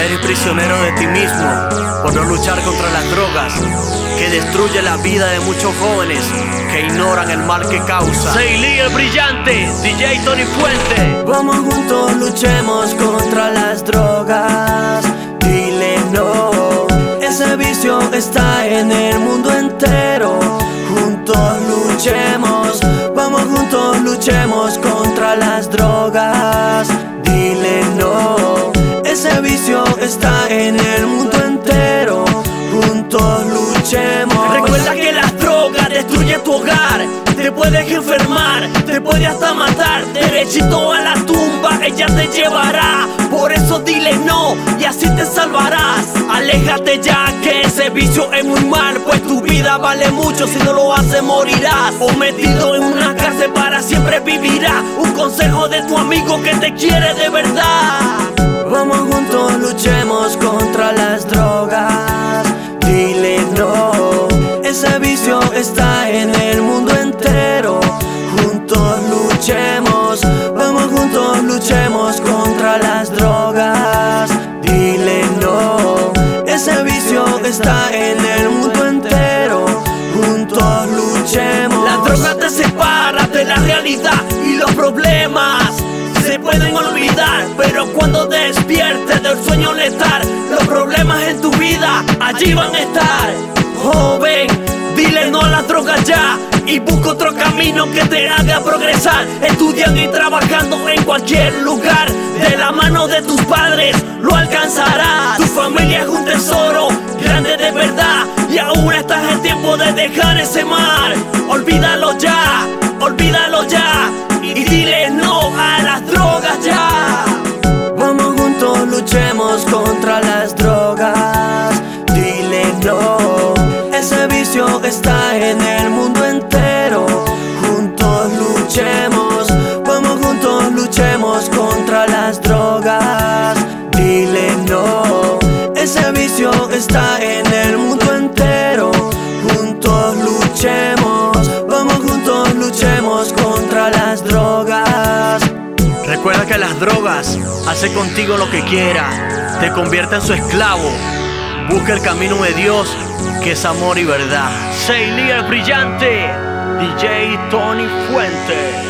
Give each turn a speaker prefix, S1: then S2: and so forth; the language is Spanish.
S1: Eres prisionero de ti mismo por no luchar contra las drogas que destruye la vida de muchos jóvenes que ignoran el mal que causa. Seili el brillante, DJ Tony Fuente.
S2: Vamos juntos, luchemos contra las drogas. Dile no, ese vicio está en el mundo entero. Juntos luchemos, vamos juntos, luchemos contra las drogas. Dile no, ese vicio está en el mundo entero. Juntos luchemos.
S1: Recuerda que las drogas destruyen tu hogar, te puedes enfermar, te puede hasta matar. Derechito a la tumba, ella te llevará. Por eso dile no y así te salvarás. Aléjate ya que ese vicio es muy mal, pues tu vida vale mucho, si no lo haces morirás. O metido en una cárcel para siempre vivirás. Un consejo de tu amigo que te quiere de verdad.
S2: Vamos juntos, luchemos contra las drogas. Dile no, ese vicio está en el mundo entero. Juntos luchemos, vamos juntos, luchemos contra las drogas. Dile no, ese vicio está en el mundo entero. Juntos luchemos.
S1: La droga te separa de la realidad y los problemas se pueden olvidar, pero cuando despiertes del sueño letal, los problemas en tu vida allí van a estar. Joven, dile no a las drogas ya y busca otro camino que te haga progresar. Estudiando y trabajando en cualquier lugar, de la mano de tus padres lo alcanzarás. Tu familia es un tesoro grande de verdad y aún estás en tiempo de dejar ese mar. Olvídalo ya, olvídalo ya y dile no a las drogas ya.
S2: Vamos juntos, luchemos contra las drogas. Dile no, ese vicio está en el mundo entero. Juntos luchemos, vamos juntos, luchemos contra las drogas. Dile no, ese vicio está en el mundo entero. Juntos luchemos, vamos juntos, luchemos contra las drogas.
S1: Recuerda que las drogas hacen contigo lo que quiera, te convierte en su esclavo. Busca el camino de Dios, que es amor y verdad. Seili el brillante, DJ Tony Fuente.